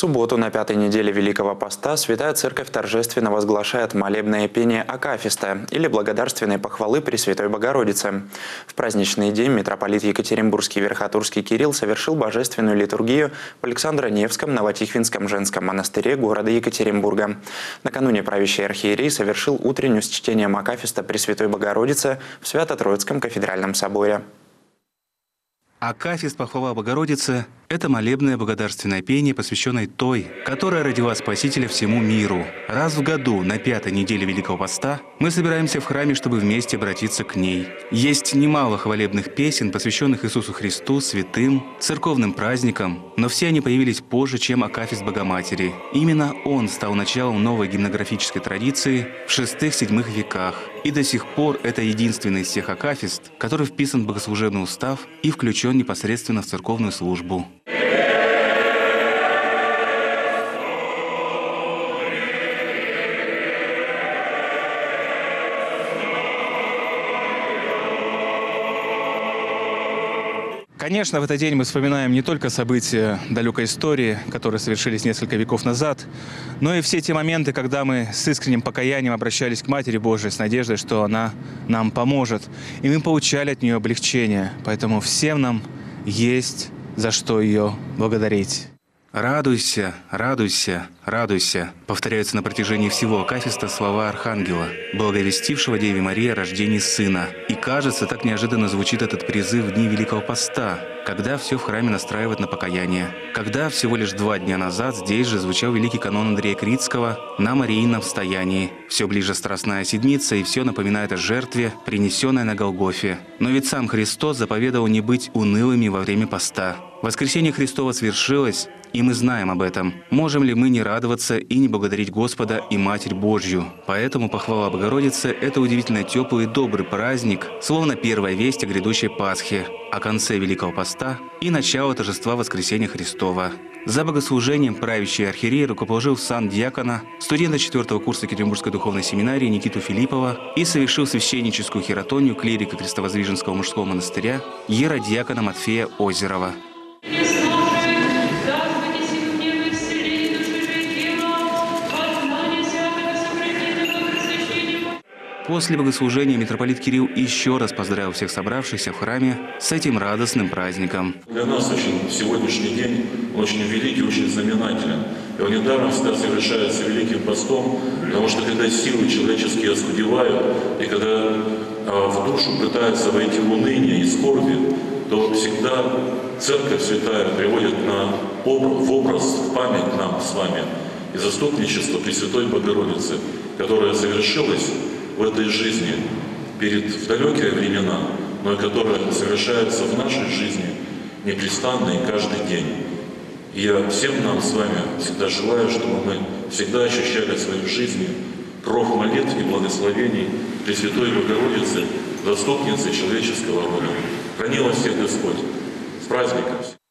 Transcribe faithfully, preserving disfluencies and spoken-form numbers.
субботу на пятой неделе Великого Поста Святая Церковь торжественно возглашает молебное пение Акафиста или благодарственной похвалы Пресвятой Богородице. В праздничный день митрополит Екатеринбургский Верхотурский Кирилл совершил божественную литургию в Александро-Невском Новотихвинском женском монастыре города Екатеринбурга. Накануне правящий архиерей совершил утреннюю с чтением Акафиста Пресвятой Богородицы в Свято-Троицком кафедральном соборе. Акафист похвала Богородицы – это молебное благодарственное пение, посвященное той, которая родила Спасителя всему миру. Раз в году, на пятой неделе Великого Поста, мы собираемся в храме, чтобы вместе обратиться к ней. Есть немало хвалебных песен, посвященных Иисусу Христу, святым, церковным праздникам, но все они появились позже, чем Акафист Богоматери. Именно он стал началом новой гимнографической традиции в шестых-седьмых веках. И до сих пор это единственный из всех акафист, который вписан в богослужебный устав и включен непосредственно в церковную службу. Конечно, в этот день мы вспоминаем не только события далекой истории, которые совершились несколько веков назад, но и все те моменты, когда мы с искренним покаянием обращались к Матери Божией с надеждой, что она нам поможет. И мы получали от нее облегчение. Поэтому всем нам есть за что ее благодарить. «Радуйся, радуйся, радуйся», повторяются на протяжении всего акафиста слова Архангела, благовестившего Деве Марии о рождении Сына. И кажется, так неожиданно звучит этот призыв в дни Великого Поста, когда все в храме настраивают на покаяние. Когда всего лишь два дня назад здесь же звучал великий канон Андрея Критского на Мариином встоянии. Все ближе Страстная Седмица, и все напоминает о жертве, принесенной на Голгофе. Но ведь сам Христос заповедовал не быть унылыми во время поста. Воскресение Христово свершилось, и мы знаем об этом. Можем ли мы не радоваться и не благодарить Господа и Матерь Божью? Поэтому похвала Богородицы – это удивительно теплый и добрый праздник, словно первая весть о грядущей Пасхе, о конце Великого Поста и начало торжества Воскресения Христова. За богослужением правящий архиерей рукоположил в сан диакона студента четвертого курса Екатеринбургской духовной семинарии Никиту Филиппова и совершил священническую хиротонию клирика Крестовоздвиженского мужского монастыря иеродиакона Матфея Озерова. После богослужения митрополит Кирилл еще раз поздравил всех собравшихся в храме с этим радостным праздником. Для нас очень сегодняшний день очень великий, очень знаменателен. И он недаром всегда совершается Великим Постом, потому что когда силы человеческие оскудевают, и когда а, в душу пытаются войти в уныние и скорби, то всегда Церковь Святая приводит на образ, в образ, в память нам с вами и заступничество Пресвятой Богородицы, которое совершилось в этой жизни перед в далекие времена, но и которая совершается в нашей жизни непрестанно и каждый день. И я всем нам с вами всегда желаю, чтобы мы всегда ощущали в своей жизни кров молитв и благословений Пресвятой Богородицы, заступницы человеческого рода. Храни вас всех Господь. С праздником!